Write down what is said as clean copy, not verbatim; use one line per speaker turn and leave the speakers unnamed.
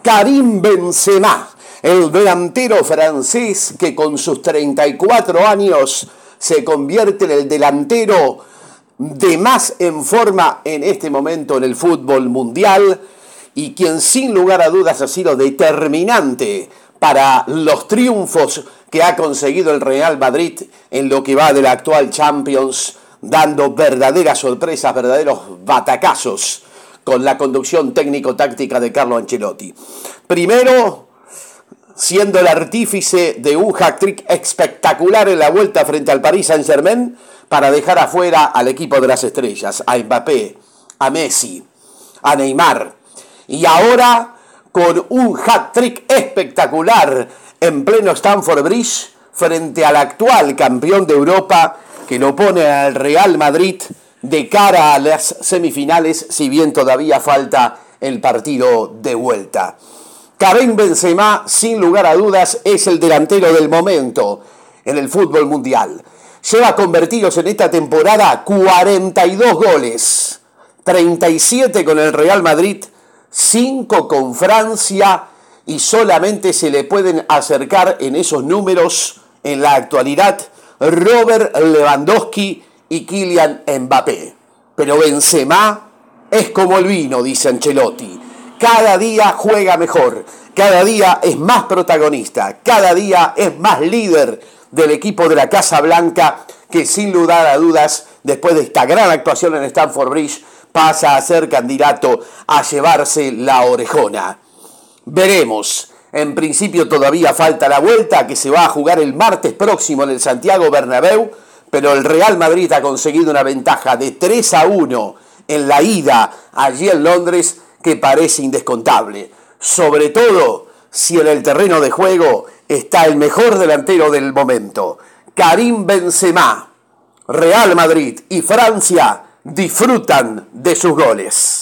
Karim Benzema, el delantero francés que con sus 34 años se convierte en el delantero de más en forma en este momento en el fútbol mundial y quien sin lugar a dudas ha sido determinante para los triunfos que ha conseguido el Real Madrid en lo que va de la actual Champions, dando verdaderas sorpresas, verdaderos batacazos con la conducción técnico-táctica de Carlo Ancelotti. Primero, siendo el artífice de un hat-trick espectacular en la vuelta frente al Paris Saint-Germain para dejar afuera al equipo de las estrellas, a Mbappé, a Messi, a Neymar. Y ahora con un hat-trick espectacular en pleno Stamford Bridge frente al actual campeón de Europa que lo pone al Real Madrid de cara a las semifinales, si bien todavía falta el partido de vuelta. Karim Benzema, sin lugar a dudas, es el delantero del momento en el fútbol mundial. Lleva convertidos en esta temporada 42 goles, 37 con el Real Madrid, 5 con Francia y solamente se le pueden acercar en esos números en la actualidad Robert Lewandowski y Kylian Mbappé. Pero Benzema es como el vino, dice Ancelotti. Cada día juega mejor, cada día es más protagonista, cada día es más líder del equipo de la Casa Blanca, que sin lugar a dudas, después de esta gran actuación en Stamford Bridge, pasa a ser candidato a llevarse la orejona. Veremos. En principio todavía falta la vuelta, que se va a jugar el martes próximo en el Santiago Bernabéu, pero el Real Madrid ha conseguido una ventaja de 3-1 en la ida allí en Londres que parece indescontable. Sobre todo si en el terreno de juego está el mejor delantero del momento. Karim Benzema, Real Madrid y Francia disfrutan de sus goles.